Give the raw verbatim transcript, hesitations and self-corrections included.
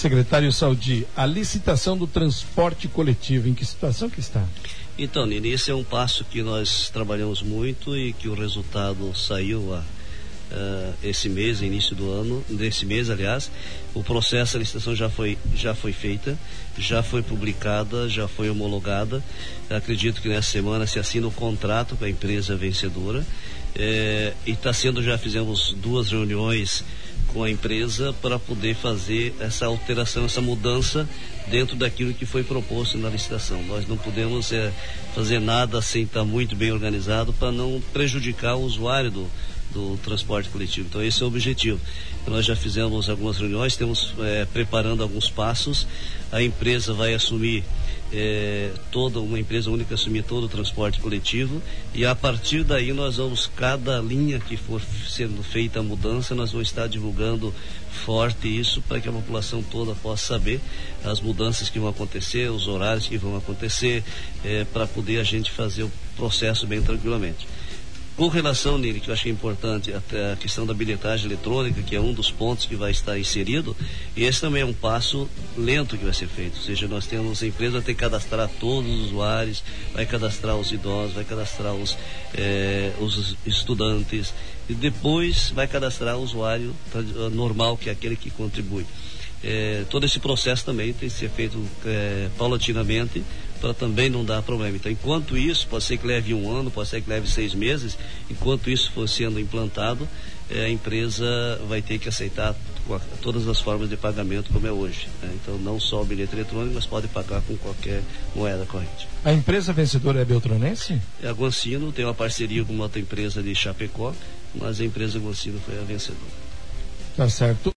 Secretário Saldi, a licitação do transporte coletivo, em que situação que está? Então, Nini, esse é um passo que nós trabalhamos muito e que o resultado saiu a, uh, esse mês, início do ano, desse mês, aliás. O processo, a licitação já foi, já foi feita, já foi publicada, já foi homologada. Acredito que nessa semana se assina o contrato com a empresa vencedora. É, e está sendo, já fizemos duas reuniões com a empresa para poder fazer essa alteração, essa mudança dentro daquilo que foi proposto na licitação. Nós não podemos é, fazer nada sem estar muito bem organizado para não prejudicar o usuário do, do transporte coletivo. Então esse é o objetivo. Nós já fizemos algumas reuniões, estamos é, preparando alguns passos. A empresa vai assumir É, toda uma empresa única assumir todo o transporte coletivo, e a partir daí nós vamos, cada linha que for sendo feita a mudança, nós vamos estar divulgando forte isso para que a população toda possa saber as mudanças que vão acontecer, os horários que vão acontecer, é, para poder a gente fazer o processo bem tranquilamente. Com relação, Nili, que eu achei importante, até a questão da bilhetagem eletrônica, que é um dos pontos que vai estar inserido, esse também é um passo lento que vai ser feito. Ou seja, nós temos, a empresa vai ter que cadastrar todos os usuários, vai cadastrar os idosos, vai cadastrar os, eh, os estudantes, e depois vai cadastrar o usuário normal, que é aquele que contribui. Eh, todo esse processo também tem que ser feito eh, paulatinamente, para também não dar problema. Então, enquanto isso, pode ser que leve um ano, pode ser que leve seis meses, enquanto isso for sendo implantado, eh, a empresa vai ter que aceitar todas as formas de pagamento como é hoje, né? Então, não só o bilhete eletrônico, mas pode pagar com qualquer moeda corrente. A empresa vencedora é beltranense? É a Guancino, tem uma parceria com uma outra empresa de Chapecó, mas a empresa Guancino foi a vencedora. Tá certo.